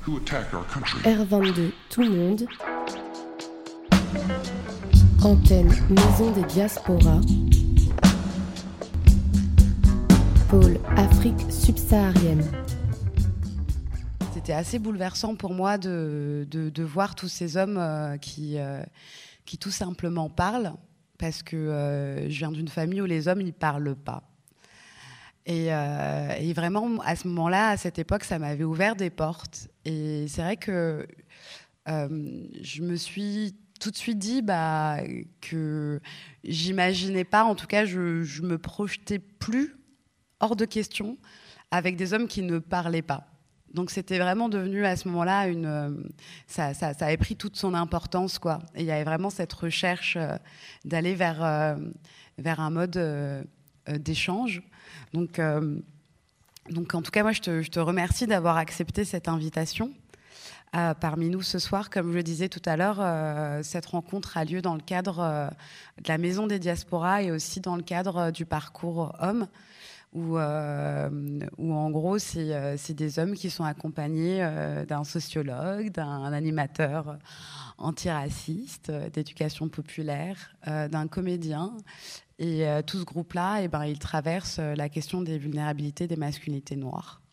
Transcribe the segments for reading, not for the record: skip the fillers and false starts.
R22 Tout Monde, antenne Maison des Diasporas, pôle Afrique subsaharienne. C'était assez bouleversant pour moi de voir tous ces hommes qui tout simplement parlent, parce que je viens d'une famille où les hommes ils parlent pas. Et vraiment, à ce moment-là, à cette époque, ça m'avait ouvert des portes. Et c'est vrai que je me suis tout de suite dit que j'imaginais pas, en tout cas, je me projetais plus hors de question avec des hommes qui ne parlaient pas. Donc c'était vraiment devenu à ce moment-là ça avait pris toute son importance, quoi. Et il y avait vraiment cette recherche d'aller vers un mode d'échange. Donc en tout cas, moi, je te remercie d'avoir accepté cette invitation parmi nous ce soir. Comme je le disais tout à l'heure, cette rencontre a lieu dans le cadre de la Maison des Diasporas et aussi dans le cadre du parcours Hommes, où en gros, c'est des hommes qui sont accompagnés d'un sociologue, d'un animateur antiraciste, d'éducation populaire, d'un comédien. Et tout ce groupe-là, il traverse la question des vulnérabilités des masculinités noires.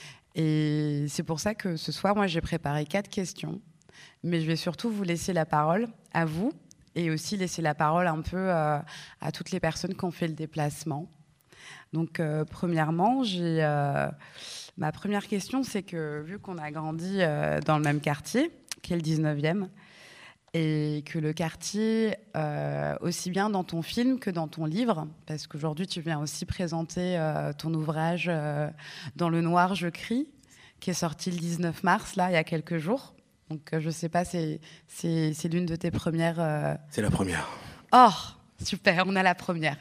Et c'est pour ça que ce soir, moi, j'ai préparé 4 questions. Mais je vais surtout vous laisser la parole à vous et aussi laisser la parole un peu à toutes les personnes qui ont fait le déplacement. Donc, premièrement, ma première question, c'est que vu qu'on a grandi dans le même quartier, qui est le 19e, et que le quartier, aussi bien dans ton film que dans ton livre, parce qu'aujourd'hui, tu viens aussi présenter ton ouvrage « Dans le noir, je crie », qui est sorti le 19 mars, là, il y a quelques jours. Donc, je ne sais pas, c'est l'une de tes premières... C'est la première. Oh, super, on a la première.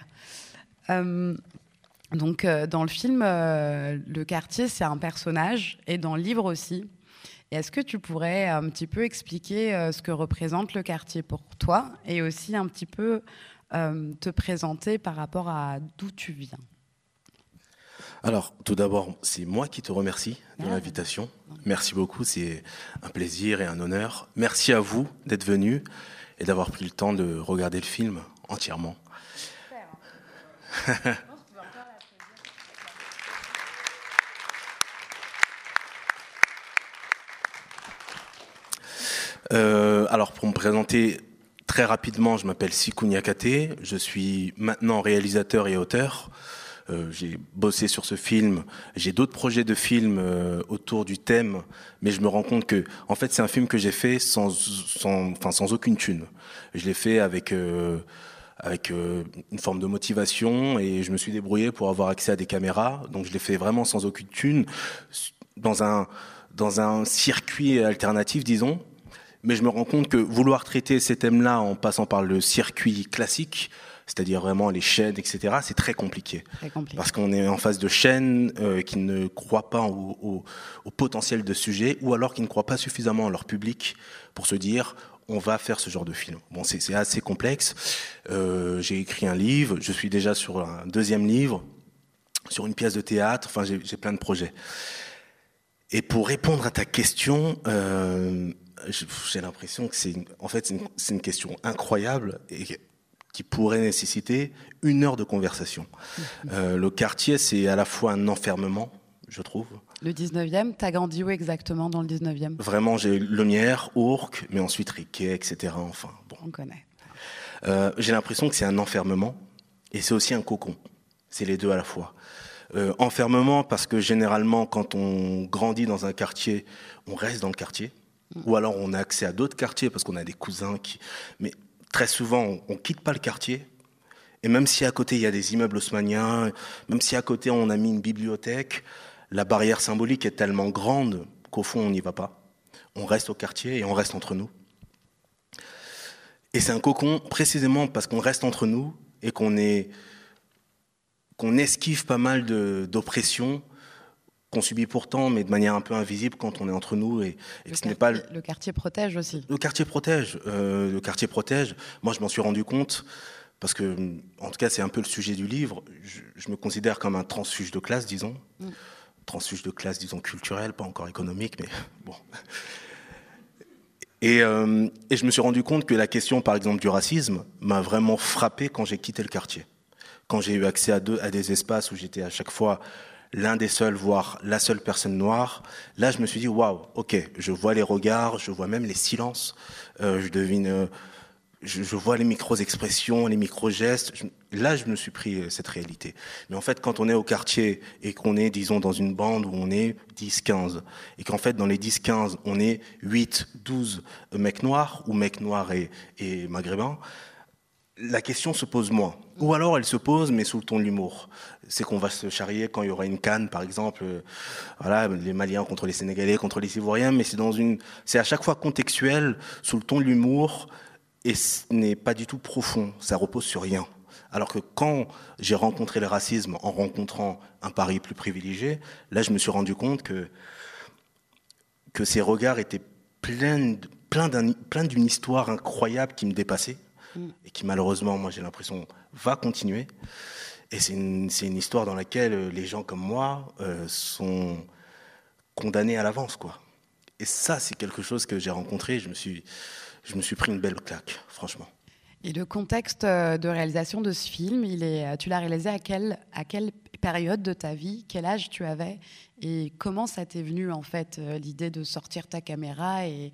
Donc, dans le film, le quartier, c'est un personnage, et dans le livre aussi. Et est-ce que tu pourrais un petit peu expliquer ce que représente le quartier pour toi, et aussi un petit peu te présenter par rapport à d'où tu viens? Alors, tout d'abord, c'est moi qui te remercie de l'invitation. Merci beaucoup, c'est un plaisir et un honneur. Merci à vous d'être venus et d'avoir pris le temps de regarder le film entièrement. Super. Alors, pour me présenter très rapidement, je m'appelle Sikou Niakate, je suis maintenant réalisateur et auteur. J'ai bossé sur ce film, j'ai d'autres projets de films autour du thème, mais je me rends compte que, en fait, c'est un film que j'ai fait sans aucune thune. Je l'ai fait avec une forme de motivation, et je me suis débrouillé pour avoir accès à des caméras. Donc je l'ai fait vraiment sans aucune thune, dans un circuit alternatif, disons. Mais je me rends compte que vouloir traiter ces thèmes-là en passant par le circuit classique, c'est-à-dire vraiment les chaînes, etc., c'est très compliqué. Parce qu'on est en face de chaînes qui ne croient pas au potentiel de sujet, ou alors qui ne croient pas suffisamment à leur public pour se dire on va faire ce genre de film. Bon, c'est assez complexe. J'ai écrit un livre, je suis déjà sur un 2e livre, sur une pièce de théâtre, enfin j'ai plein de projets. Et pour répondre à ta question, j'ai l'impression que c'est une question incroyable et qui pourrait nécessiter 1 heure de conversation. Le quartier, c'est à la fois un enfermement, je trouve. Le 19e, t'as grandi où exactement dans le 19e? Vraiment, j'ai Lemierre, Ourcq, mais ensuite Riquet, etc. Enfin, bon. On connaît. J'ai l'impression que c'est un enfermement et c'est aussi un cocon. C'est les deux à la fois. Enfermement parce que généralement, quand on grandit dans un quartier, on reste dans le quartier. Ou alors on a accès à d'autres quartiers parce qu'on a des cousins qui... Mais très souvent, on quitte pas le quartier. Et même si à côté, il y a des immeubles haussmanniens, même si à côté, on a mis une bibliothèque, la barrière symbolique est tellement grande qu'au fond, on n'y va pas. On reste au quartier et on reste entre nous. Et c'est un cocon précisément parce qu'on reste entre nous et qu'on esquive pas mal d'oppression qu'on subit pourtant, mais de manière un peu invisible quand on est entre nous. Et que ce n'est pas... Le quartier protège aussi. Le quartier protège. Moi, je m'en suis rendu compte, parce que, en tout cas, c'est un peu le sujet du livre. Je me considère comme un transfuge de classe, disons. transfuge de classe, disons, culturelle, pas encore économique, mais bon. Et je me suis rendu compte que la question, par exemple, du racisme m'a vraiment frappé quand j'ai quitté le quartier. Quand j'ai eu accès à des espaces où j'étais à chaque fois l'un des seuls, voire la seule personne noire, là, je me suis dit, waouh, ok, je vois les regards, je vois même les silences, je devine... Je vois les micro-expressions, les micro-gestes. Là, je me suis pris cette réalité. Mais en fait, quand on est au quartier et qu'on est, disons, dans une bande où on est 10-15, et qu'en fait, dans les 10-15, on est 8-12 mecs noirs, ou mecs noirs et maghrébins, la question se pose moins. Ou alors, elle se pose, mais sous le ton de l'humour. C'est qu'on va se charrier quand il y aura une CAN, par exemple, voilà, les Maliens contre les Sénégalais, contre les Ivoiriens, mais c'est à chaque fois contextuel, sous le ton de l'humour, et ce n'est pas du tout profond, ça repose sur rien. Alors que quand j'ai rencontré le racisme en rencontrant un Paris plus privilégié, là je me suis rendu compte que ces regards étaient pleins d'une histoire incroyable qui me dépassait et qui malheureusement, moi j'ai l'impression, va continuer. Et c'est une histoire dans laquelle les gens comme moi sont condamnés à l'avance, quoi. Et ça, c'est quelque chose que j'ai rencontré, je me suis pris une belle claque, franchement. Et le contexte de réalisation de ce film, tu l'as réalisé à quelle période de ta vie? Quel âge tu avais? Et comment ça t'est venu, en fait, l'idée de sortir ta caméra et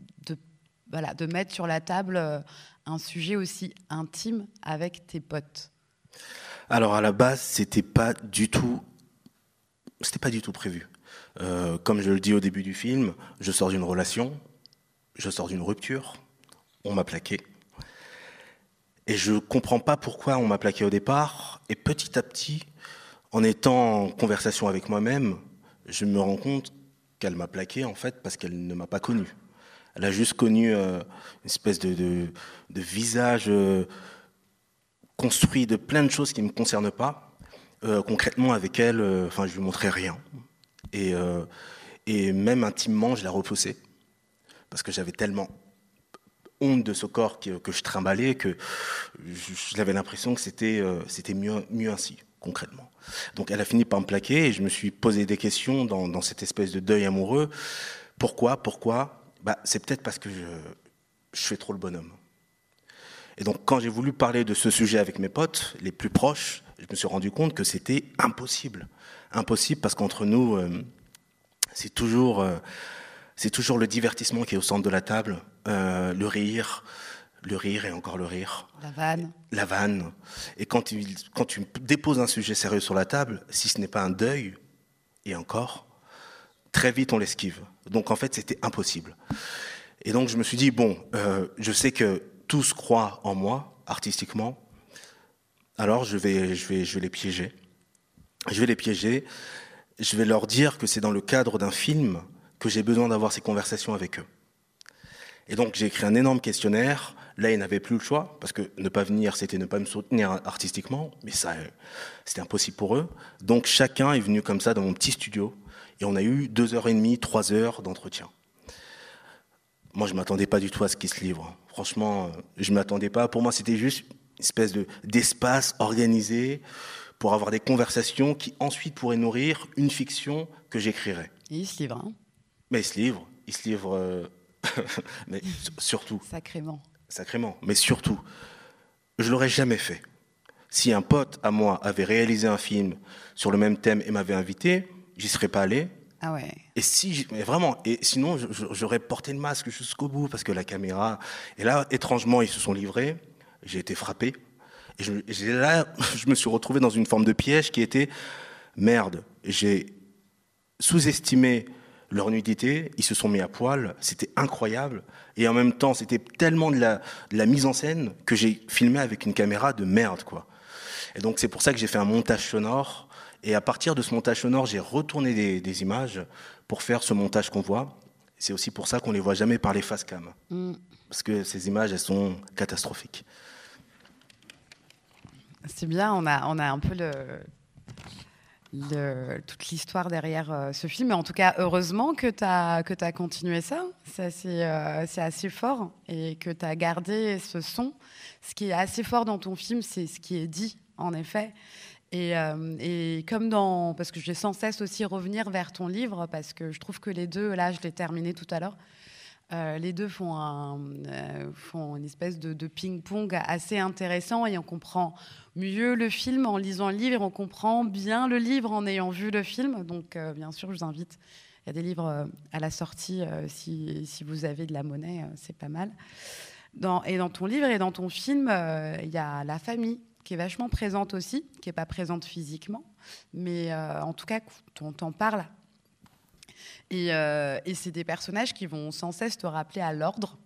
de mettre sur la table un sujet aussi intime avec tes potes? Alors, à la base, c'était pas du tout prévu. Comme je le dis au début du film, je sors d'une relation, je sors d'une rupture, on m'a plaqué. Et je ne comprends pas pourquoi on m'a plaqué au départ. Et petit à petit, en étant en conversation avec moi-même, je me rends compte qu'elle m'a plaqué en fait parce qu'elle ne m'a pas connu. Elle a juste connu une espèce de visage construit de plein de choses qui ne me concernent pas. Concrètement, avec elle, je ne lui montrais rien. Et même intimement, je la repoussais. Parce que j'avais tellement honte de ce corps que je trimballais que j'avais l'impression que c'était mieux ainsi, concrètement. Donc elle a fini par me plaquer et je me suis posé des questions dans cette espèce de deuil amoureux. Pourquoi? C'est peut-être parce que je fais trop le bonhomme. Et donc quand j'ai voulu parler de ce sujet avec mes potes, les plus proches, je me suis rendu compte que c'était impossible. Impossible parce qu'entre nous, c'est toujours le divertissement qui est au centre de la table, le rire et encore le rire. La vanne. Et quand tu déposes un sujet sérieux sur la table, si ce n'est pas un deuil, et encore, très vite on l'esquive. Donc en fait, c'était impossible. Et donc je me suis dit, je sais que tous croient en moi, artistiquement, alors je vais les piéger. Je vais les piéger, je vais leur dire que c'est dans le cadre d'un film que j'ai besoin d'avoir ces conversations avec eux. Et donc j'ai écrit un énorme questionnaire. Là, ils n'avaient plus le choix, parce que ne pas venir, c'était ne pas me soutenir artistiquement, mais ça, c'était impossible pour eux. Donc chacun est venu comme ça dans mon petit studio, et on a eu 2h30, 3 heures d'entretien. Moi, je ne m'attendais pas du tout à ce qu'ils se livrent. Franchement, je ne m'attendais pas. Pour moi, c'était juste une espèce d'espace organisé pour avoir des conversations qui ensuite pourraient nourrir une fiction que j'écrirais. Et ils se livrent, hein? Mais ils se livrent, mais surtout. Sacrément, mais surtout, je l'aurais jamais fait. Si un pote à moi avait réalisé un film sur le même thème et m'avait invité, j'y serais pas allé. Ah ouais. Mais vraiment, et sinon j'aurais porté le masque jusqu'au bout parce que la caméra. Et là, étrangement, ils se sont livrés. J'ai été frappé. Et je me suis retrouvé dans une forme de piège qui était merde. J'ai sous-estimé leur nudité, ils se sont mis à poil, c'était incroyable. Et en même temps, c'était tellement de la mise en scène que j'ai filmé avec une caméra de merde, quoi. Et donc c'est pour ça que j'ai fait un montage sonore. Et à partir de ce montage sonore, j'ai retourné des images pour faire ce montage qu'on voit. C'est aussi pour ça qu'on ne les voit jamais par les face cam. Parce que ces images, elles sont catastrophiques. C'est bien, on a un peu toute l'histoire derrière ce film. Mais en tout cas, heureusement que tu as continué ça. C'est assez fort. Et que tu as gardé ce son. Ce qui est assez fort dans ton film, c'est ce qui est dit, en effet. Et comme parce que je vais sans cesse aussi revenir vers ton livre, parce que je trouve que les deux, là je l'ai terminé tout à l'heure, les deux font une espèce de ping-pong assez intéressant, et on comprend mieux le film en lisant le livre, et on comprend bien le livre en ayant vu le film. Donc bien sûr, je vous invite. Il y a des livres à la sortie, si vous avez de la monnaie, c'est pas mal. Et dans ton livre et dans ton film, il y a la famille qui est vachement présente aussi, qui n'est pas présente physiquement, mais en tout cas, on t'en parle. Et c'est des personnages qui vont sans cesse te rappeler à l'ordre,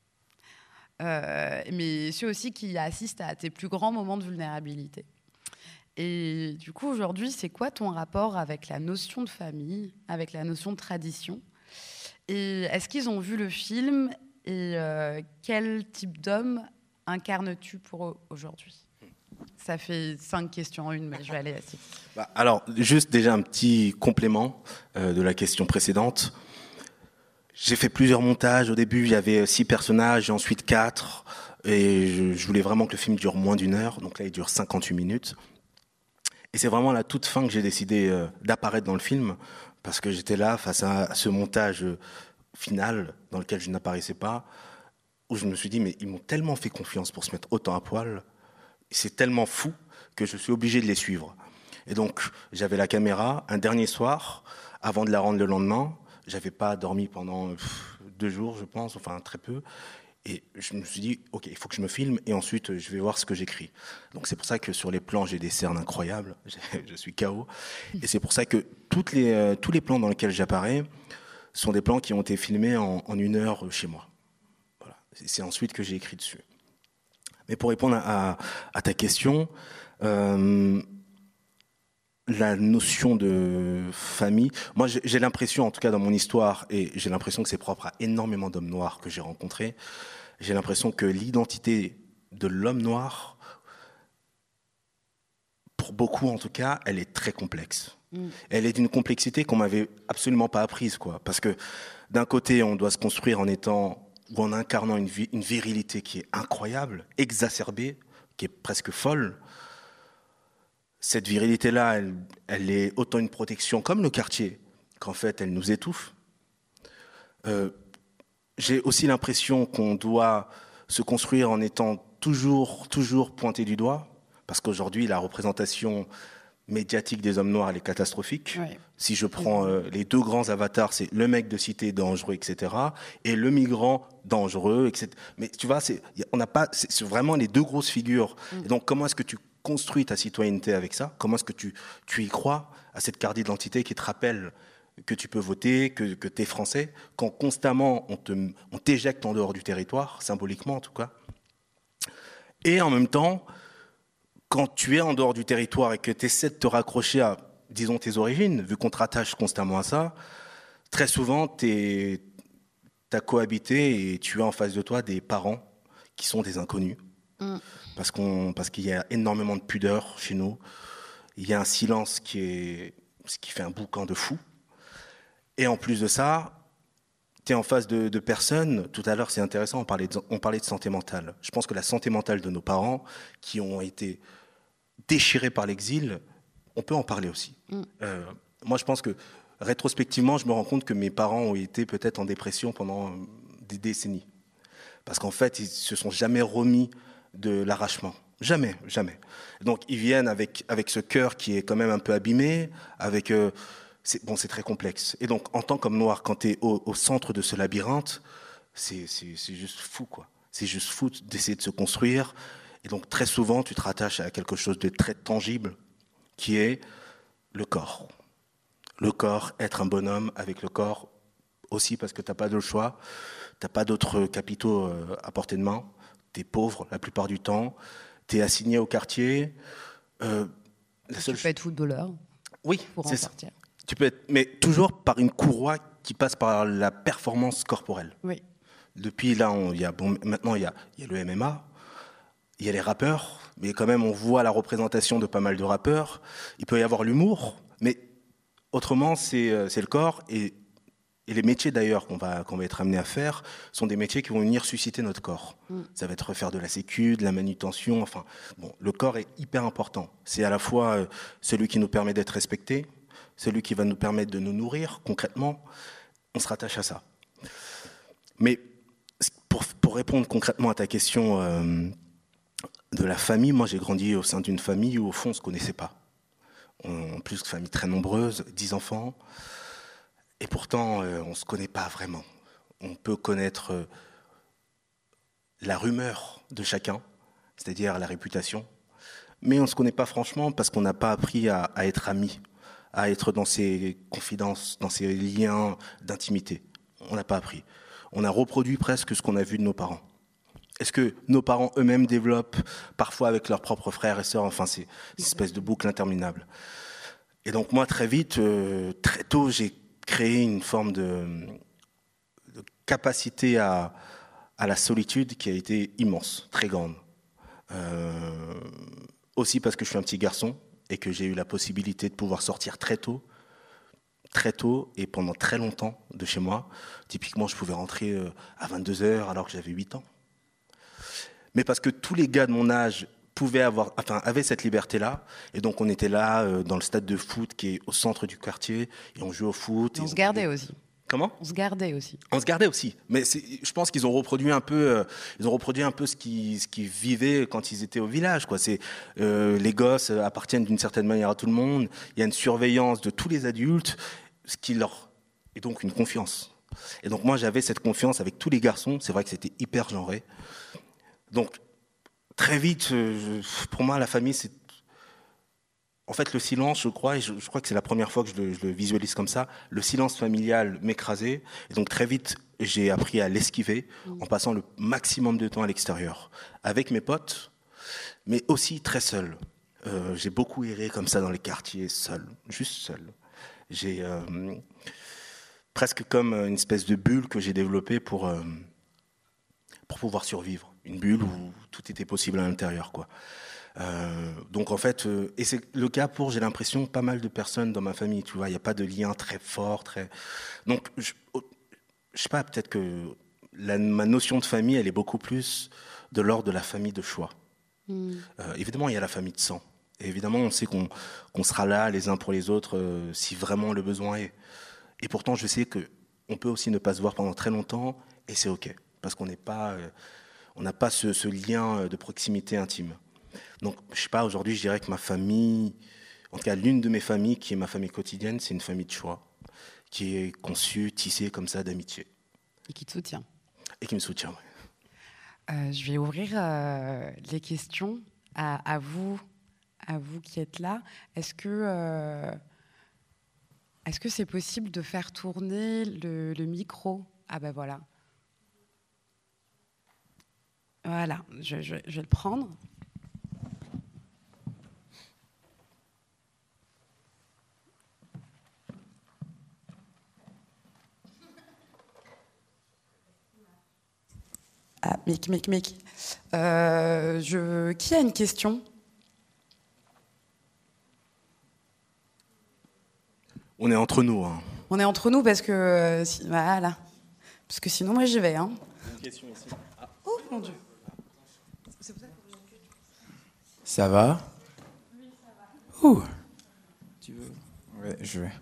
mais ceux aussi qui assistent à tes plus grands moments de vulnérabilité. Et du coup, aujourd'hui, c'est quoi ton rapport avec la notion de famille, avec la notion de tradition ? Et est-ce qu'ils ont vu le film ? Et quel type d'homme incarnes-tu pour eux aujourd'hui ? Ça fait 5 questions en une, mais je vais aller assez vite. Alors, juste déjà un petit complément de la question précédente. J'ai fait plusieurs montages. Au début, il y avait 6 personnages, et ensuite 4. Et je voulais vraiment que le film dure moins d'1 heure. Donc là, il dure 58 minutes. Et c'est vraiment à la toute fin que j'ai décidé d'apparaître dans le film, parce que j'étais là face à ce montage final dans lequel je n'apparaissais pas, où je me suis dit, mais ils m'ont tellement fait confiance pour se mettre autant à poil. C'est tellement fou que je suis obligé de les suivre. Et donc, j'avais la caméra un dernier soir, avant de la rendre le lendemain. J'avais pas dormi pendant 2 jours, je pense, enfin très peu. Et je me suis dit, OK, il faut que je me filme et ensuite je vais voir ce que j'écris. Donc c'est pour ça que sur les plans, j'ai des cernes incroyables. Je suis KO. Et c'est pour ça que tous les plans dans lesquels j'apparais sont des plans qui ont été filmés en 1 heure chez moi. Voilà. C'est ensuite que j'ai écrit dessus. Mais pour répondre à ta question, la notion de famille, moi j'ai l'impression, en tout cas dans mon histoire, et j'ai l'impression que c'est propre à énormément d'hommes noirs que j'ai rencontrés, j'ai l'impression que l'identité de l'homme noir, pour beaucoup en tout cas, elle est très complexe. Elle est d'une complexité qu'on m'avait absolument pas apprise, quoi. Parce que d'un côté, on doit se construire en incarnant une virilité qui est incroyable, exacerbée, qui est presque folle. Cette virilité-là, elle est autant une protection comme le quartier, qu'en fait, elle nous étouffe. J'ai aussi l'impression qu'on doit se construire en étant toujours pointé du doigt, parce qu'aujourd'hui, la représentation médiatique des hommes noirs, elle est catastrophique. Oui. Si je prends les 2 grands avatars, c'est le mec de cité dangereux, etc., et le migrant dangereux, etc. Mais tu vois, c'est vraiment les 2 grosses figures. Et donc, comment est-ce que tu construis ta citoyenneté avec ça ? Comment est-ce que tu y crois à cette carte d'identité qui te rappelle que tu peux voter, que tu es français, quand constamment on t'éjecte en dehors du territoire, symboliquement en tout cas. Et en même temps, quand tu es en dehors du territoire et que tu essaies de te raccrocher à, disons, tes origines, vu qu'on te rattache constamment à ça, très souvent, tu as cohabité et tu as en face de toi des parents qui sont des inconnus. Parce qu'il y a énormément de pudeur chez nous. Il y a un silence qui fait un boucan de fou. Et en plus de ça, tu es en face de personnes. Tout à l'heure, c'est intéressant, on parlait de santé mentale. Je pense que la santé mentale de nos parents, qui ont été déchirés par l'exil, on peut en parler aussi. Moi, je pense que, rétrospectivement, je me rends compte que mes parents ont été peut-être en dépression pendant des décennies. Parce qu'en fait, ils ne se sont jamais remis de l'arrachement. Jamais. Donc, ils viennent avec ce cœur qui est quand même un peu abîmé, c'est très complexe. Et donc, en tant qu'homme noir, quand tu es au centre de ce labyrinthe, c'est juste fou, quoi. C'est juste fou d'essayer de se construire. Et donc, très souvent, tu te rattaches à quelque chose de très tangible, qui est le corps. Le corps, être un bonhomme avec le corps, aussi parce que tu n'as pas d'autre choix, tu n'as pas d'autres capitaux à portée de main, tu es pauvre la plupart du temps, tu es assigné au quartier. Tu peux être footballeur. Oui, pour en sortir. Tu peux être, mais toujours par une courroie qui passe par la performance corporelle. Oui. Depuis là, maintenant il y a le MMA, il y a les rappeurs, mais quand même on voit la représentation de pas mal de rappeurs. Il peut y avoir l'humour, mais autrement c'est le corps. Et Et les métiers d'ailleurs qu'on va être amené à faire sont des métiers qui vont venir susciter notre corps. Ça va être faire de la sécu, de la manutention, enfin, bon, le corps est hyper important. C'est à la fois celui qui nous permet d'être respectés, celui qui va nous permettre de nous nourrir concrètement. On se rattache à ça. Mais pour répondre concrètement à ta question de la famille, moi j'ai grandi au sein d'une famille où au fond on ne se connaissait pas. En plus, une famille très nombreuse, 10 enfants. Et pourtant, on ne se connaît pas vraiment. On peut connaître la rumeur de chacun, c'est-à-dire la réputation, mais on ne se connaît pas franchement parce qu'on n'a pas appris à être amis, à être dans ces confidences, dans ces liens d'intimité. On n'a pas appris. On a reproduit presque ce qu'on a vu de nos parents. Est-ce que nos parents eux-mêmes développent parfois avec leurs propres frères et sœurs, enfin c'est une espèce de boucle interminable. Et donc moi très vite, très tôt, j'ai créé une forme de capacité à la solitude qui a été immense, très grande. Aussi parce que je suis un petit garçon et que j'ai eu la possibilité de pouvoir sortir très tôt et pendant très longtemps de chez moi. Typiquement, je pouvais rentrer à 22h alors que j'avais 8 ans. Mais parce que tous les gars de mon âge avaient cette liberté-là, et donc on était là dans le stade de foot qui est au centre du quartier, et on jouait au foot. On se gardait aussi. Comment ? On se gardait aussi. On se gardait aussi, mais je pense qu'ils ont reproduit un peu, ce qu'ils vivaient quand ils étaient au village, quoi. Les gosses appartiennent d'une certaine manière à tout le monde. Il y a une surveillance de tous les adultes, ce qui leur est donc une confiance. Et donc moi j'avais cette confiance avec tous les garçons. C'est vrai que c'était hyper genré. Donc très vite, pour moi la famille c'est en fait le silence, je crois, et je crois que c'est la première fois que je le visualise comme ça. Le silence familial m'écrasait, et donc très vite j'ai appris à l'esquiver en passant le maximum de temps à l'extérieur, avec mes potes, mais aussi très seul. J'ai beaucoup erré comme ça dans les quartiers, seul, juste seul. J'ai presque comme une espèce de bulle que j'ai développée pour pouvoir survivre. Une bulle où tout était possible à l'intérieur, quoi. Donc en fait, et c'est le cas pour, j'ai l'impression, pas mal de personnes dans ma famille, tu vois, il n'y a pas de lien très fort, donc je sais pas, peut-être que ma notion de famille, elle est beaucoup plus de l'ordre de la famille de choix. Évidemment, il y a la famille de sang, et évidemment, on sait qu'on sera là les uns pour les autres si vraiment le besoin est. Et pourtant, je sais qu'on peut aussi ne pas se voir pendant très longtemps, et c'est ok, parce qu'on n'est pas... on n'a pas ce lien de proximité intime. Donc, je sais pas, aujourd'hui, je dirais que ma famille, en tout cas l'une de mes familles, qui est ma famille quotidienne, c'est une famille de choix, qui est conçue, tissée comme ça d'amitié. Et qui te soutient. Et qui me soutient, oui. Je vais ouvrir les questions à vous qui êtes là. Est-ce que c'est possible de faire tourner le micro ? Ah ben voilà. Voilà, je vais le prendre. Ah, mic. Qui a une question ? On est entre nous. Hein. On est entre nous parce que... voilà. Parce que sinon, moi, j'y vais. Hein. Une question ici. Ah. Oh, mon Dieu. Ça va ? Oui, ça va. Ouh. Tu veux ? Ouais, je vais.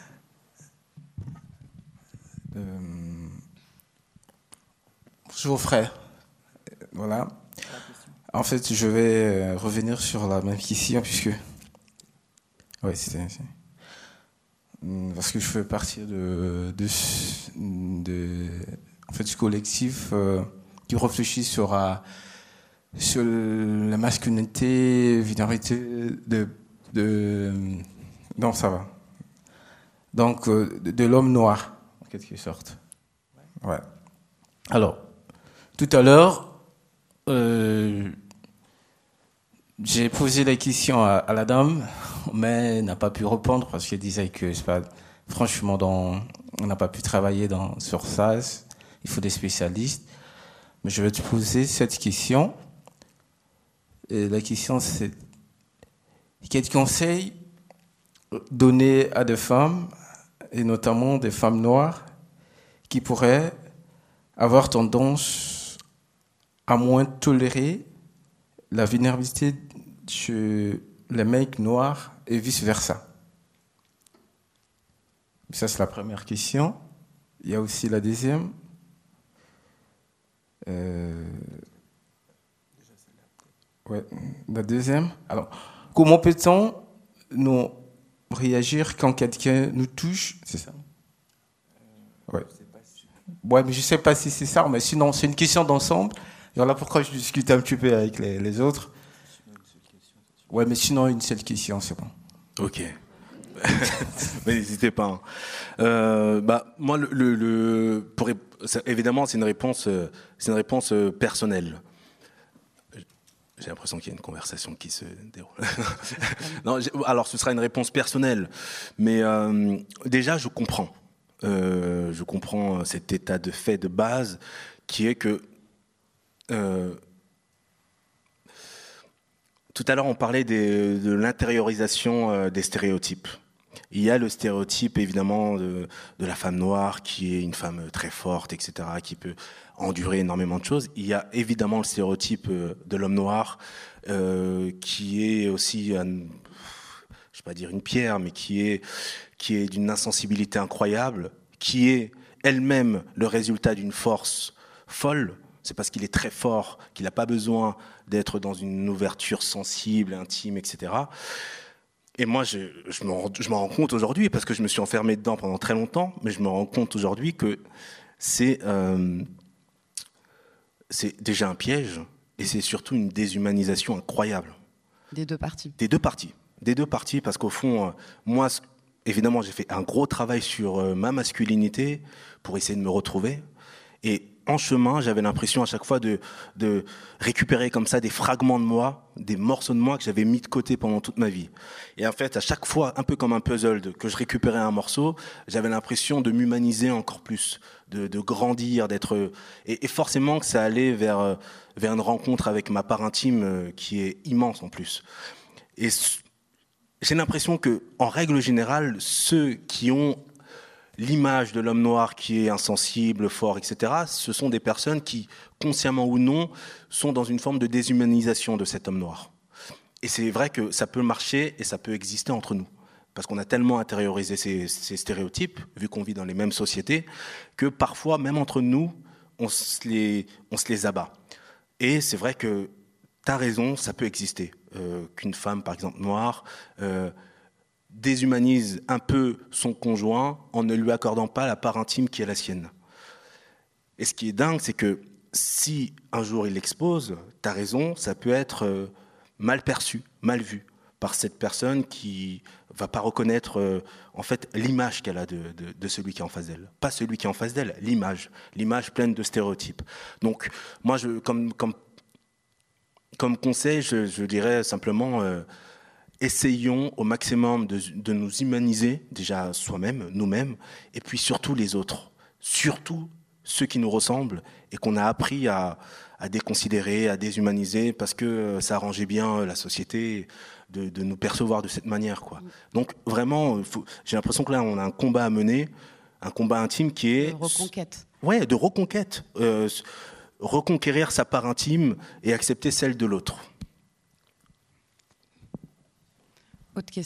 Bonjour frère. Voilà. En fait, je vais revenir sur la même question puisque... Ouais, c'était... Parce que je fais partie en fait, du collectif qui réfléchit sur la masculinité, vulnérabilité non, ça va. Donc, de l'homme noir, en quelque sorte. Ouais. Alors, tout à l'heure, j'ai posé la question à la dame, mais elle n'a pas pu répondre parce qu'elle disait que c'est pas, franchement, on n'a pas pu travailler sur ça. Il faut des spécialistes. Mais je vais te poser cette question. Et la question, c'est quels conseils donner à des femmes, et notamment des femmes noires, qui pourrait avoir tendance à moins tolérer la vulnérabilité chez les mecs noirs et vice-versa. Ça, c'est la première question. Il y a aussi la deuxième. Ouais, la deuxième. Alors, comment peut-on nous réagir quand quelqu'un nous touche? C'est ça? Ouais. Ouais, mais je ne sais pas si c'est ça, mais sinon, c'est une question d'ensemble. Voilà pourquoi je discute un petit peu avec les autres. Ouais, mais sinon, une seule question, c'est bon. Ok. Mais n'hésitez pas. Moi, évidemment, c'est une réponse personnelle. J'ai l'impression qu'il y a une conversation qui se déroule. Non, alors, ce sera une réponse personnelle. Mais déjà, je comprends. Je comprends cet état de fait de base qui est que tout à l'heure on parlait de l'intériorisation des stéréotypes. Il y a le stéréotype évidemment de la femme noire qui est une femme très forte, etc., qui peut endurer énormément de choses. Il y a évidemment le stéréotype de l'homme noir qui est aussi, je ne vais pas dire une pierre, mais qui est d'une insensibilité incroyable, qui est elle-même le résultat d'une force folle. C'est parce qu'il est très fort qu'il n'a pas besoin d'être dans une ouverture sensible, intime, etc. Et moi, je m'en rends compte aujourd'hui, parce que je me suis enfermé dedans pendant très longtemps, mais je me rends compte aujourd'hui que c'est déjà un piège, et c'est surtout une déshumanisation incroyable. Des deux parties. Des deux parties, parce qu'au fond, moi, évidemment, j'ai fait un gros travail sur ma masculinité pour essayer de me retrouver. Et en chemin, j'avais l'impression à chaque fois de récupérer comme ça des fragments de moi, des morceaux de moi que j'avais mis de côté pendant toute ma vie. Et en fait, à chaque fois, un peu comme un puzzle, que je récupérais un morceau, j'avais l'impression de m'humaniser encore plus, de grandir, d'être... Et forcément que ça allait vers une rencontre avec ma part intime qui est immense en plus. Et j'ai l'impression que, en règle générale, ceux qui ont l'image de l'homme noir qui est insensible, fort, etc., ce sont des personnes qui, consciemment ou non, sont dans une forme de déshumanisation de cet homme noir. Et c'est vrai que ça peut marcher et ça peut exister entre nous. Parce qu'on a tellement intériorisé ces stéréotypes, vu qu'on vit dans les mêmes sociétés, que parfois, même entre nous, on se les abat. Et c'est vrai que tu as raison, ça peut exister. Qu'une femme, par exemple, noire... déshumanise un peu son conjoint en ne lui accordant pas la part intime qui est la sienne. Et ce qui est dingue, c'est que si un jour il l'expose, t'as raison, ça peut être mal perçu, mal vu par cette personne qui va pas reconnaître en fait l'image qu'elle a de celui qui est en face d'elle. Pas celui qui est en face d'elle, l'image pleine de stéréotypes. Donc moi, comme conseil, je dirais simplement... essayons au maximum de nous humaniser, déjà soi-même, nous-mêmes, et puis surtout les autres, surtout ceux qui nous ressemblent et qu'on a appris à déconsidérer, à déshumaniser, parce que ça arrangeait bien la société de nous percevoir de cette manière, quoi. Donc vraiment, j'ai l'impression que là, on a un combat à mener, un combat intime qui est... De reconquête. Ouais, de reconquête. Reconquérir sa part intime et accepter celle de l'autre. Autre question ?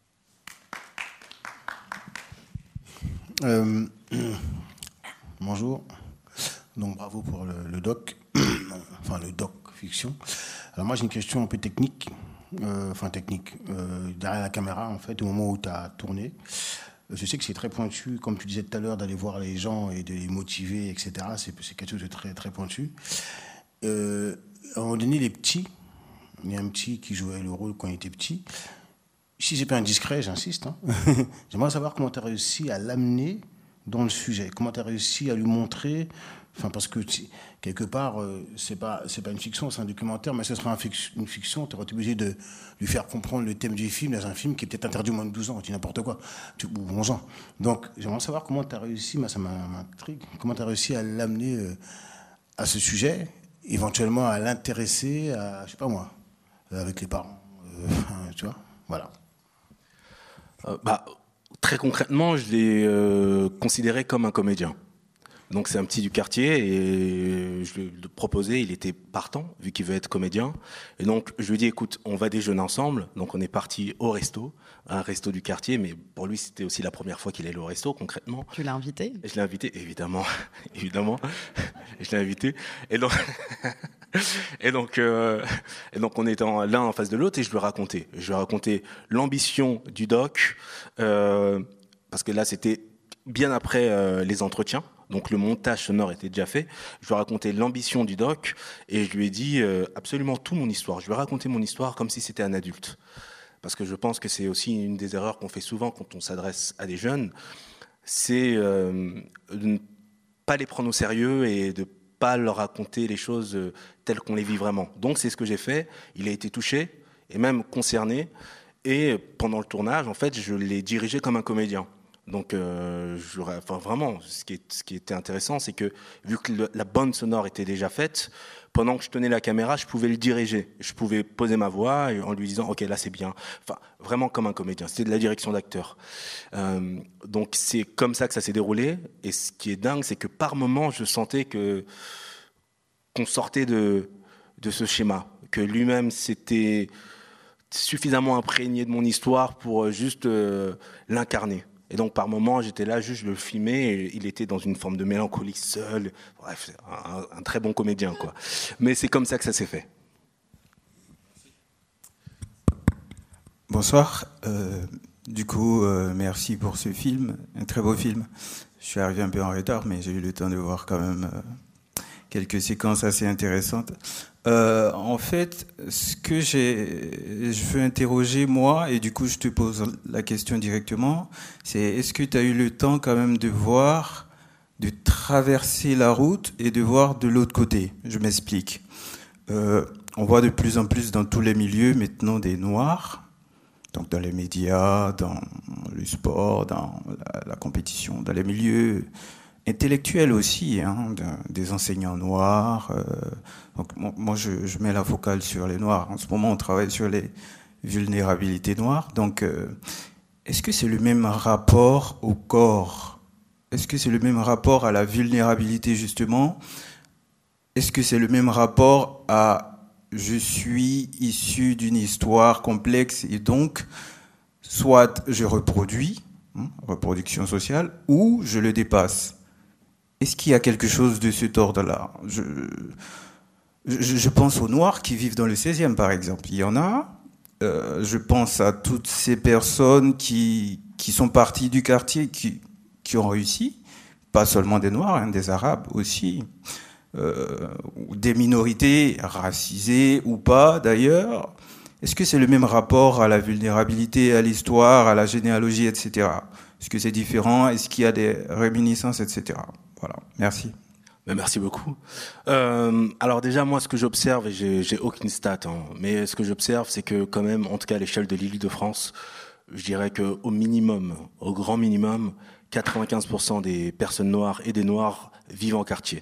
Bonjour. Donc bravo pour le doc, enfin le doc fiction. Alors moi j'ai une question un peu technique, derrière la caméra en fait, au moment où tu as tourné. Je sais que c'est très pointu, comme tu disais tout à l'heure, d'aller voir les gens et de les motiver, etc. C'est quelque chose de très, très pointu. À un moment donné, les petits, il y a un petit qui jouait le rôle quand il était petit. Si c'est pas indiscret, j'insiste, hein. J'aimerais savoir comment tu as réussi à l'amener dans le sujet, comment tu as réussi à lui montrer, enfin parce que quelque part c'est pas une fiction, c'est un documentaire, mais ce sera une fiction, tu aurais été obligé de lui faire comprendre le thème du film dans un film qui est peut-être interdit aux moins de 12 ans, tu dis n'importe quoi, ou 11 ans. Donc j'aimerais savoir comment tu as réussi, ça m'intrigue, comment tu as réussi à l'amener à ce sujet, éventuellement à l'intéresser à, je sais pas moi, avec les parents, tu vois, voilà. Très concrètement, je l'ai considéré comme un comédien. Donc c'est un petit du quartier et je lui ai proposé, il était partant vu qu'il veut être comédien. Et donc je lui ai dit écoute, on va déjeuner ensemble. Donc on est parti au resto, un resto du quartier, mais pour lui c'était aussi la première fois qu'il allait au resto concrètement. Tu l'as invité? Et je l'ai invité, évidemment, évidemment. Je l'ai invité. Et donc, et donc on était l'un en face de l'autre et je lui ai raconté. Je lui ai raconté l'ambition du doc, parce que là c'était bien après les entretiens. Donc le montage sonore était déjà fait. Je lui ai raconté l'ambition du doc et je lui ai dit absolument toute mon histoire. Je lui ai raconté mon histoire comme si c'était un adulte. Parce que je pense que c'est aussi une des erreurs qu'on fait souvent quand on s'adresse à des jeunes, c'est de ne pas les prendre au sérieux et de pas leur raconter les choses telles qu'on les vit vraiment. Donc c'est ce que j'ai fait. Il a été touché et même concerné. Et pendant le tournage, en fait, je l'ai dirigé comme un comédien. Donc, vraiment, ce qui était intéressant, c'est que vu que la bande sonore était déjà faite, pendant que je tenais la caméra, je pouvais le diriger. Je pouvais poser ma voix en lui disant « Ok, là c'est bien ». Enfin, vraiment comme un comédien. C'était de la direction d'acteur. Donc, c'est comme ça que ça s'est déroulé. Et ce qui est dingue, c'est que par moments, je sentais qu'on sortait de ce schéma, que lui-même s'était suffisamment imprégné de mon histoire pour juste l'incarner. Et donc, par moments, j'étais là, juste, je le filmais, et il était dans une forme de mélancolie seul. Bref, un très bon comédien, quoi. Mais c'est comme ça que ça s'est fait. Bonsoir. Merci pour ce film, un très beau film. Je suis arrivé un peu en retard, mais j'ai eu le temps de voir quand même quelques séquences assez intéressantes. En fait, ce que je veux interroger moi, et du coup je te pose la question directement, c'est est-ce que tu as eu le temps quand même de voir, de traverser la route et de voir de l'autre côté? Je m'explique. On voit de plus en plus dans tous les milieux maintenant des Noirs, donc dans les médias, dans le sport, dans la compétition, dans les milieux intellectuels aussi, des enseignants noirs. Donc moi, je mets la focale sur les Noirs. En ce moment, on travaille sur les vulnérabilités noires. Donc, est-ce que c'est le même rapport au corps? Est-ce que c'est le même rapport à la vulnérabilité, justement? Est-ce que c'est le même rapport à je suis issu d'une histoire complexe et donc, soit je reproduis, reproduction sociale, ou je le dépasse? Est-ce qu'il y a quelque chose de cet ordre-là? Je pense aux Noirs qui vivent dans le 16e, par exemple. Il y en a. Je pense à toutes ces personnes qui sont parties du quartier, qui ont réussi. Pas seulement des Noirs, des Arabes aussi. Des minorités racisées ou pas, d'ailleurs. Est-ce que c'est le même rapport à la vulnérabilité, à l'histoire, à la généalogie, etc.? Est-ce que c'est différent? Est-ce qu'il y a des réminiscences, etc.? Voilà, merci. Merci beaucoup. Alors déjà, moi, ce que j'observe, et j'ai aucune stat, mais ce que j'observe, c'est que quand même, en tout cas à l'échelle de l'Île-de-France, je dirais qu'au minimum, au grand minimum, 95% des personnes noires et des Noirs vivent en quartier.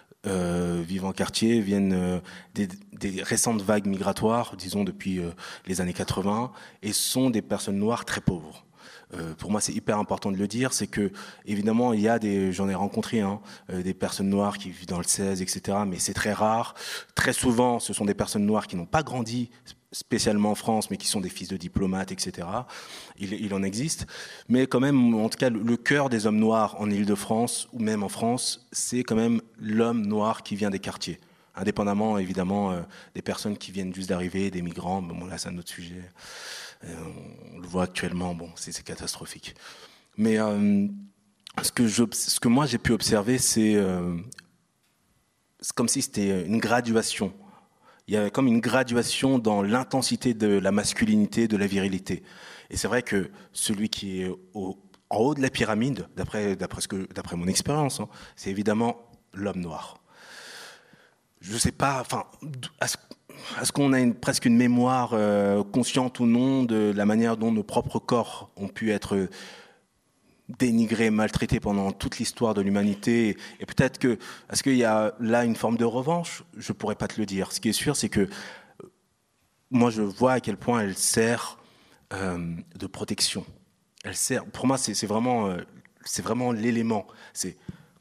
Viennent des récentes vagues migratoires, disons depuis les années 80, et sont des personnes noires très pauvres. Pour moi, c'est hyper important de le dire, c'est que évidemment, il y a j'en ai rencontré, des personnes noires qui vivent dans le 16, etc. Mais c'est très rare. Très souvent, ce sont des personnes noires qui n'ont pas grandi spécialement en France, mais qui sont des fils de diplomates, etc. Il en existe. Mais quand même, en tout cas, le cœur des hommes noirs en Île-de-France, ou même en France, c'est quand même l'homme noir qui vient des quartiers. Indépendamment, évidemment, des personnes qui viennent juste d'arriver, des migrants. Bon, là, c'est un autre sujet. On le voit actuellement, bon, c'est catastrophique. Mais ce que moi j'ai pu observer, c'est comme si c'était une graduation. Il y avait comme une graduation dans l'intensité de la masculinité, de la virilité. Et c'est vrai que celui qui est en haut de la pyramide, d'après mon expérience, c'est évidemment l'homme noir. Je ne sais pas, enfin, est-ce qu'on a presque une mémoire consciente ou non de la manière dont nos propres corps ont pu être dénigrés, maltraités pendant toute l'histoire de l'humanité? Et peut-être est-ce qu'il y a là une forme de revanche? Je ne pourrais pas te le dire. Ce qui est sûr, c'est que moi, je vois à quel point elle sert de protection. Elle sert, pour moi, c'est vraiment l'élément. C'est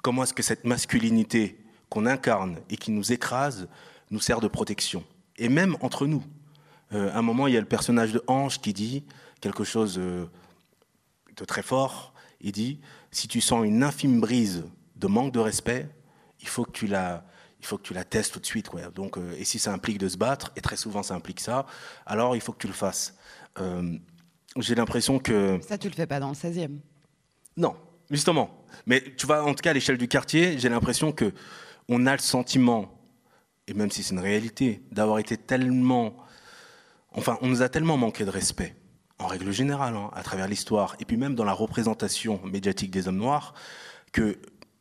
comment est-ce que cette masculinité qu'on incarne et qui nous écrase nous sert de protection. Et même entre nous. À un moment, il y a le personnage de Ange qui dit quelque chose de très fort. Il dit, si tu sens une infime brise de manque de respect, il faut que tu la testes tout de suite, quoi. Donc, et si ça implique de se battre, et très souvent ça implique ça, alors il faut que tu le fasses. J'ai l'impression que... Ça, tu le fais pas dans le 16e. Non, justement. Mais tu vois, en tout cas, à l'échelle du quartier, j'ai l'impression qu'on a le sentiment, et même si c'est une réalité, d'avoir été tellement... Enfin, on nous a tellement manqué de respect, en règle générale, à travers l'histoire, et puis même dans la représentation médiatique des hommes noirs, que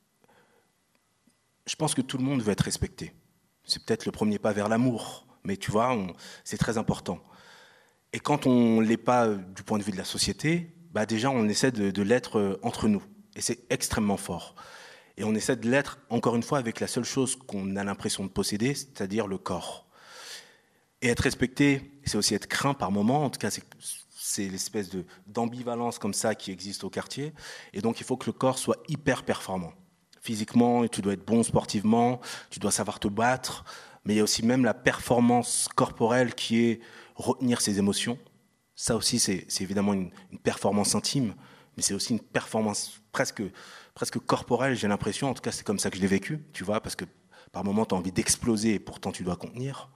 je pense que tout le monde veut être respecté. C'est peut-être le premier pas vers l'amour, mais tu vois, c'est très important. Et quand on ne l'est pas du point de vue de la société, bah déjà on essaie de l'être entre nous. Et c'est extrêmement fort. Et on essaie de l'être, encore une fois, avec la seule chose qu'on a l'impression de posséder, c'est-à-dire le corps. Et être respecté, c'est aussi être craint par moments. En tout cas, c'est l'espèce d'ambivalence comme ça qui existe au quartier. Et donc, il faut que le corps soit hyper performant. Physiquement, tu dois être bon sportivement, tu dois savoir te battre. Mais il y a aussi même la performance corporelle qui est retenir ses émotions. Ça aussi, c'est évidemment une performance intime, mais c'est aussi une performance presque corporelle, j'ai l'impression. En tout cas, c'est comme ça que je l'ai vécu, tu vois, parce que par moments, tu as envie d'exploser et pourtant tu dois contenir.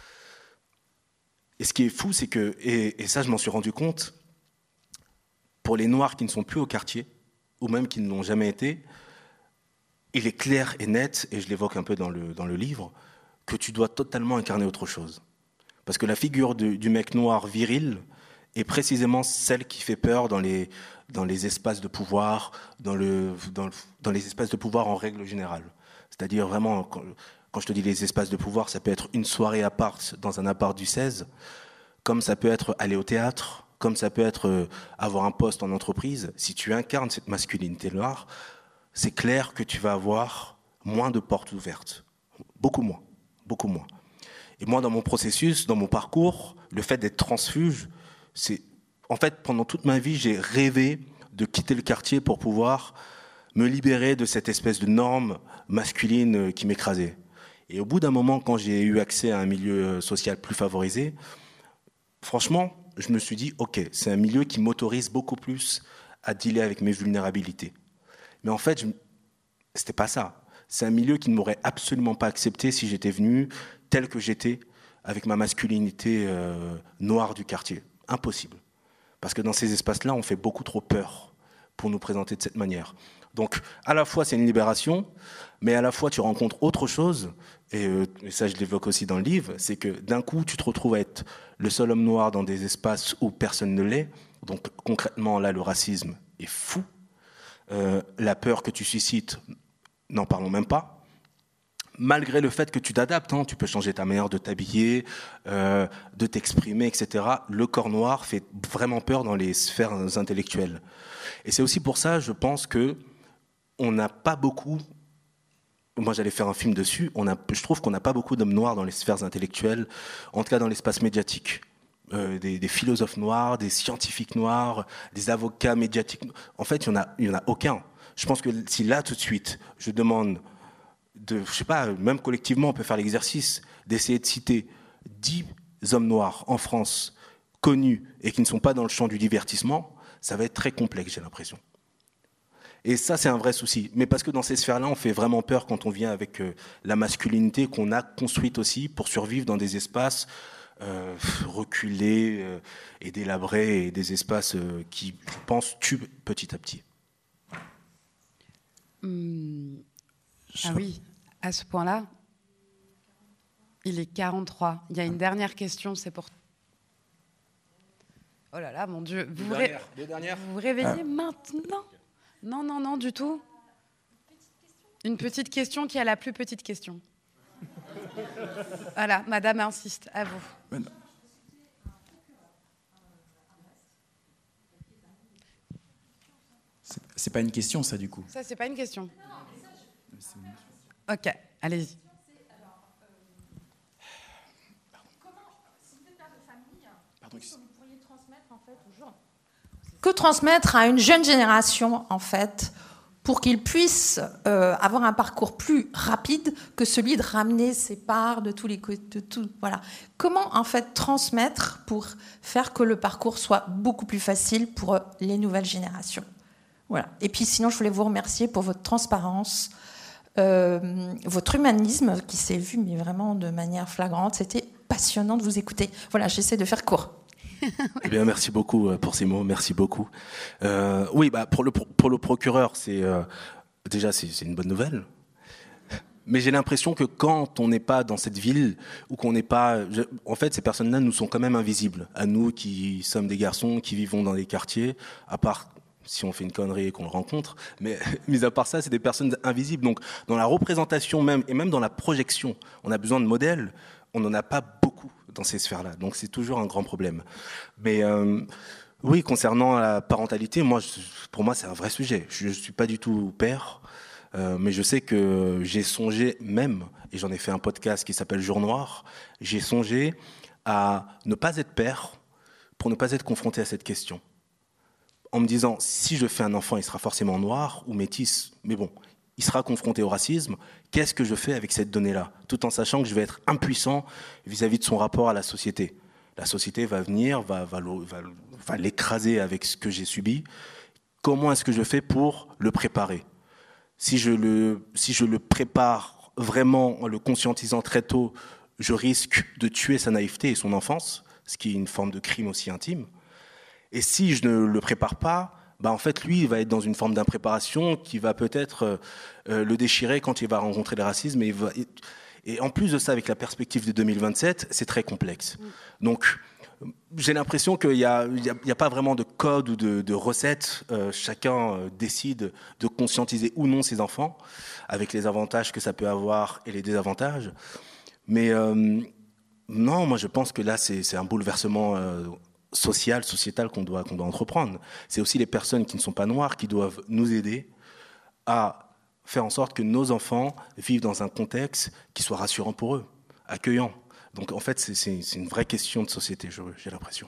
Et ce qui est fou, c'est que, et ça je m'en suis rendu compte, pour les Noirs qui ne sont plus au quartier, ou même qui ne l'ont jamais été, il est clair et net, et je l'évoque un peu dans le livre, que tu dois totalement incarner autre chose. Parce que la figure du mec noir viril est précisément celle qui fait peur dans les espaces de pouvoir, dans les espaces de pouvoir en règle générale. C'est-à-dire vraiment... Quand je te dis les espaces de pouvoir, ça peut être une soirée appart dans un appart du 16, comme ça peut être aller au théâtre, comme ça peut être avoir un poste en entreprise. Si tu incarnes cette masculinité noire, c'est clair que tu vas avoir moins de portes ouvertes. Beaucoup moins. Beaucoup moins. Et moi, dans mon processus, dans mon parcours, le fait d'être transfuge, c'est... En fait, pendant toute ma vie, j'ai rêvé de quitter le quartier pour pouvoir me libérer de cette espèce de norme masculine qui m'écrasait. Et au bout d'un moment, quand j'ai eu accès à un milieu social plus favorisé, franchement, je me suis dit, ok, c'est un milieu qui m'autorise beaucoup plus à dealer avec mes vulnérabilités. Mais en fait, c'était pas ça. C'est un milieu qui ne m'aurait absolument pas accepté si j'étais venu tel que j'étais, avec ma masculinité noire du quartier. Impossible. Parce que dans ces espaces-là, on fait beaucoup trop peur pour nous présenter de cette manière. Donc, à la fois, c'est une libération, mais à la fois, tu rencontres autre chose, et ça, je l'évoque aussi dans le livre, c'est que d'un coup, tu te retrouves à être le seul homme noir dans des espaces où personne ne l'est. Donc, concrètement, là, le racisme est fou. La peur que tu suscites, n'en parlons même pas. Malgré le fait que tu t'adaptes, tu peux changer ta manière de t'habiller, de t'exprimer, etc. Le corps noir fait vraiment peur dans les sphères intellectuelles. Et c'est aussi pour ça, je pense que on n'a pas beaucoup, moi j'allais faire un film dessus, je trouve qu'on n'a pas beaucoup d'hommes noirs dans les sphères intellectuelles, en tout cas dans l'espace médiatique. Des philosophes noirs, des scientifiques noirs, des avocats médiatiques. En fait, il y en a aucun. Je pense que si là, tout de suite, je demande, je sais pas, même collectivement, on peut faire l'exercice d'essayer de citer 10 hommes noirs en France connus et qui ne sont pas dans le champ du divertissement, ça va être très complexe, j'ai l'impression. Et ça, c'est un vrai souci. Mais parce que dans ces sphères-là, on fait vraiment peur quand on vient avec la masculinité qu'on a construite aussi pour survivre dans des espaces reculés et délabrés, et des espaces qui, je pense, tuent petit à petit. Ah oui, à ce point-là, il est 43. Il y a une dernière question, c'est pour... Oh là là, mon Dieu. Vous vous réveillez maintenant ? Non, du tout. Une petite question qui a la plus petite question. Voilà, madame insiste, à vous. C'est pas une question, ça, du coup. Ça, c'est pas une question. Ok, allez-y. Que transmettre à une jeune génération, en fait, pour qu'il puisse avoir un parcours plus rapide que celui de ramener ses parts de tous les côtés, de tout, voilà. Comment en fait transmettre pour faire que le parcours soit beaucoup plus facile pour les nouvelles générations? Voilà. Et puis sinon, je voulais vous remercier pour votre transparence, votre humanisme qui s'est vu mais vraiment de manière flagrante. C'était passionnant de vous écouter. Voilà, j'essaie de faire court. Eh bien, merci beaucoup pour ces mots, merci beaucoup. Oui, pour le procureur, déjà c'est une bonne nouvelle. Mais j'ai l'impression que quand on n'est pas dans cette ville, ou qu'on n'est pas... En fait, ces personnes-là nous sont quand même invisibles. À nous qui sommes des garçons, qui vivons dans les quartiers, à part si on fait une connerie et qu'on le rencontre. Mais mis à part ça, c'est des personnes invisibles. Donc, dans la représentation même, et même dans la projection, on a besoin de modèles. On n'en a pas beaucoup dans ces sphères-là. Donc, c'est toujours un grand problème. Mais oui, concernant la parentalité, pour moi, c'est un vrai sujet. Je ne suis pas du tout père. Mais je sais que j'ai songé même, et j'en ai fait un podcast qui s'appelle Jour Noir, j'ai songé à ne pas être père pour ne pas être confronté à cette question. En me disant, si je fais un enfant, il sera forcément noir ou métis, mais bon, il sera confronté au racisme, qu'est-ce que je fais avec cette donnée-là? Tout en sachant que je vais être impuissant vis-à-vis de son rapport à la société. La société va venir, va l'écraser avec ce que j'ai subi. Comment est-ce que je fais pour le préparer? Si je le prépare vraiment en le conscientisant très tôt, je risque de tuer sa naïveté et son enfance, ce qui est une forme de crime aussi intime. Et si je ne le prépare pas, en fait, lui, il va être dans une forme d'impréparation qui va peut-être le déchirer quand il va rencontrer le racisme. Et en plus de ça, avec la perspective de 2027, c'est très complexe. Donc, j'ai l'impression qu'il n'y a pas vraiment de code ou de recette. Chacun décide de conscientiser ou non ses enfants, avec les avantages que ça peut avoir et les désavantages. Mais non, moi je pense que là, c'est un bouleversement sociétal qu'on doit entreprendre. C'est aussi les personnes qui ne sont pas noires qui doivent nous aider à faire en sorte que nos enfants vivent dans un contexte qui soit rassurant pour eux, accueillant. Donc en fait, c'est une vraie question de société, j'ai l'impression.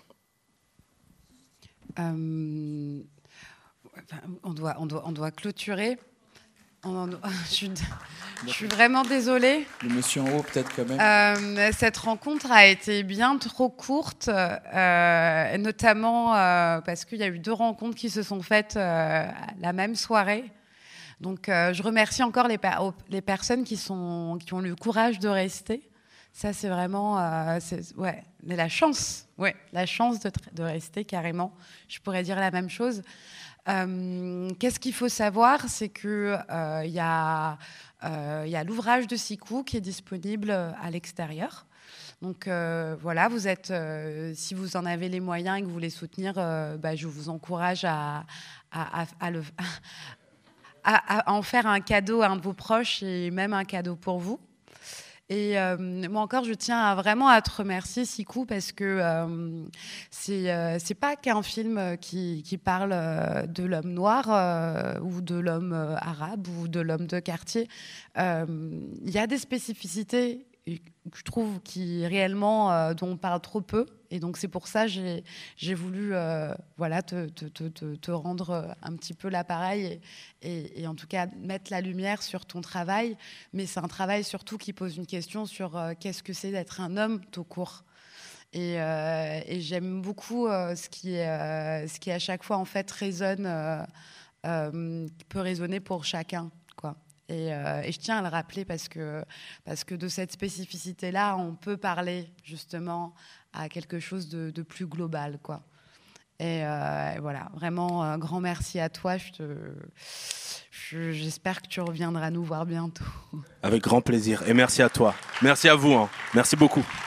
On doit clôturer. Je suis vraiment désolée. Le monsieur en haut, peut-être quand même. Cette rencontre a été bien trop courte, notamment parce qu'il y a eu 2 rencontres qui se sont faites la même soirée. Donc je remercie encore les personnes qui ont le courage de rester. Ça, c'est vraiment mais la chance de rester carrément. Je pourrais dire la même chose. Qu'est-ce qu'il faut savoir, c'est que il y a l'ouvrage de Sikou qui est disponible à l'extérieur. Donc voilà, vous êtes, si vous en avez les moyens et que vous voulez soutenir, je vous encourage à en faire un cadeau à un de vos proches et même un cadeau pour vous. Et moi encore, je tiens vraiment à te remercier, Sikou, parce que c'est pas qu'un film qui parle de l'homme noir ou de l'homme arabe ou de l'homme de quartier. Il y a des spécificités que je trouve réellement dont on parle trop peu. Et donc c'est pour ça que j'ai voulu te rendre un petit peu l'appareil et en tout cas mettre la lumière sur ton travail. Mais c'est un travail surtout qui pose une question sur qu'est-ce que c'est d'être un homme tout court. Et j'aime beaucoup ce qui à chaque fois en fait résonne, peut résonner pour chacun, quoi. Et je tiens à le rappeler parce que de cette spécificité-là, on peut parler justement à quelque chose de plus global, quoi. Et voilà, vraiment un grand merci à toi. J'espère que tu reviendras nous voir bientôt. Avec grand plaisir. Et merci à toi. Merci à vous. Merci beaucoup.